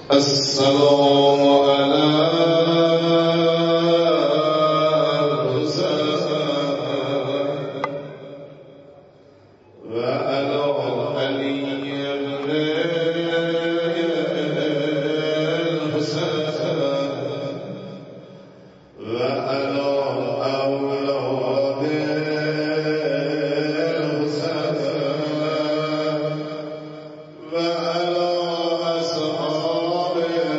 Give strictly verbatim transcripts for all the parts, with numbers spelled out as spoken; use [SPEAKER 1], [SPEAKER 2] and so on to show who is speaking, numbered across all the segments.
[SPEAKER 1] السلام على الحسين وعلى علي بن الحسين وعلى أولاد الحسين وعلى أصحاب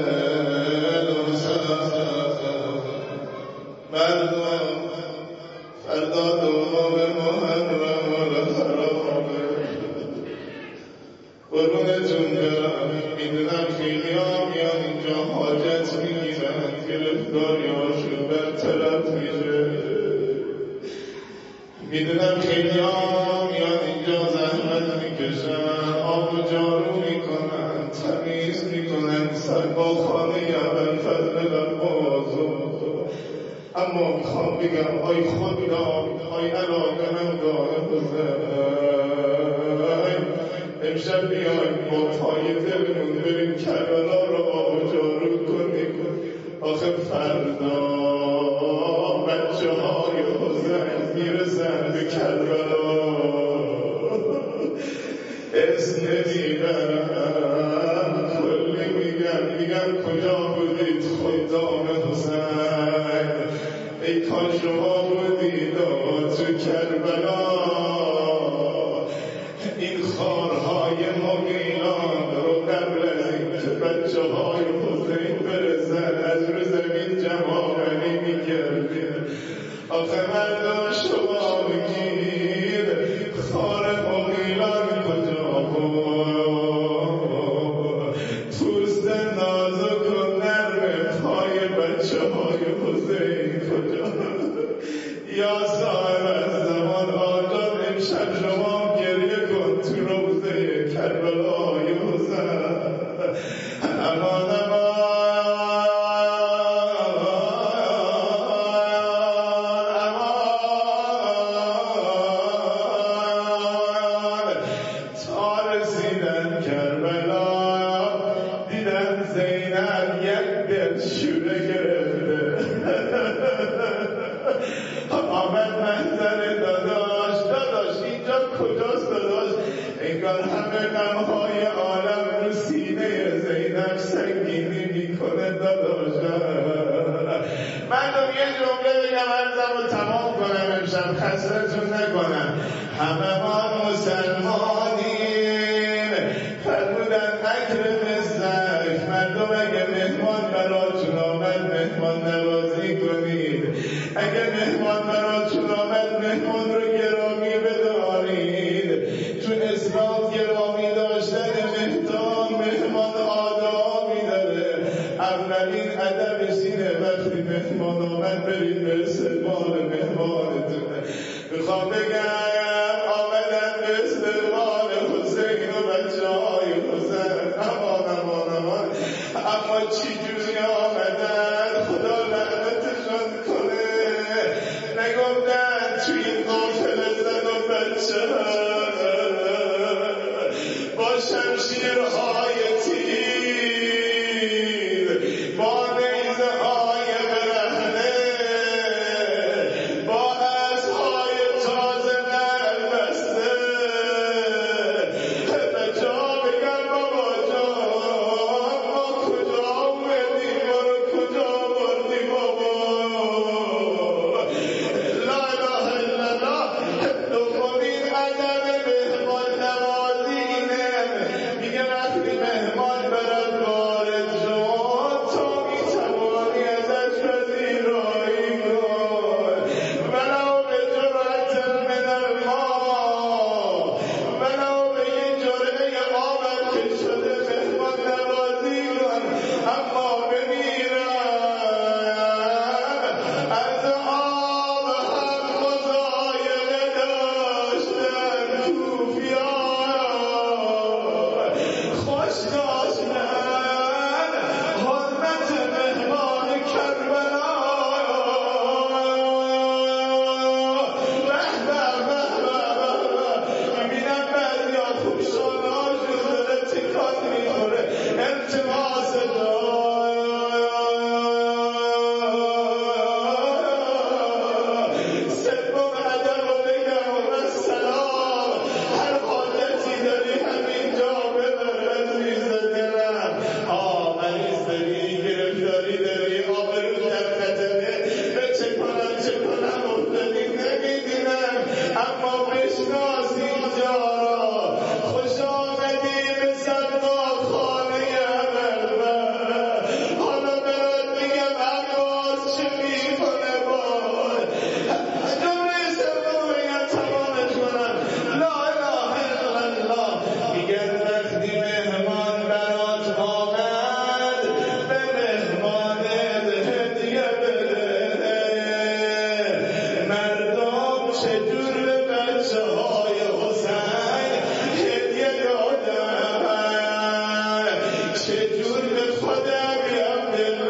[SPEAKER 1] مردم فردا دوم محرم الحرام قربونتون برم. میدونم خیلی ها میان اینجا حاجت میگیرن، گرفتاری هاشون برطرف میشه. میدونم خیلی ها میان اینجا زحمت میکشن، آب و جارو میکنن، تمیز میکنن، سر با خانه اول فضل بازو. اما میخوام بگم آی خدا، آی علاقنم گاه حسین، امشب بیایم با پای دلمون بریم کربلا رو آب و جارو کنیم. آخه فردا بچه های حسین میرسن به کربلا، اسم نمیبرم، کلی میگم میگم کجا بودید خدام حسین؟ ای کاش شما بودید تو کربلا. این خارهای مغیلان رو قبل از این که بچه های حسین برسن از رو زمین جمع‌آوری میکردید. آخه مردم شما بگید خار مغیلان کجا بود؟ پوست نازک و نرم پای بچه های حسین کجا؟ یا صاحب از زمان آجاد امشب شما گریه کن تو روزه کربلای حسین. امان شوره گرفته. آمد منظر داداش، داداش اینجا کجاست داداش؟ انگار همه غمهای عالم رو سینه زینب سنگینی میکنه داداش. مردم یه جمله بگم عرضم رو تمام کنم امشب خسرتون نکنم. همه ما مسلمانیم فرمودن اکرم الضیف. مردم اگه مهمان براتون آمد مهمان نوازی کنید. اگه مهمان براتون آمد مهمان رو گرامی بدارید. تو اسلام گرامی داشتن مهمان مهمان آدابی داره. اولین ادبش اینه وقتی مهمان آمد برید به استقبال مهمانتون. میخوام بگم آمدن به استقبال حسین و بچه های حسین. امان امان امان. اما چی جوری آمدن خدا لعنتشان کنه. نگفتن توی این قافل زن و بچه با شمشیرهای تیر، با نیزه های برهنه، با اسب‌های تازه نربسته به جا بگن بابا جان ما کجا چجور به خودم بیام دل